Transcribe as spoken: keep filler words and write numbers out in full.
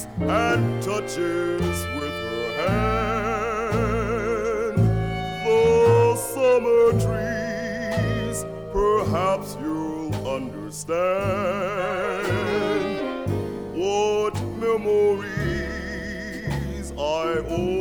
and touches with her hand the summer trees. Perhaps you'll understand what memories I owe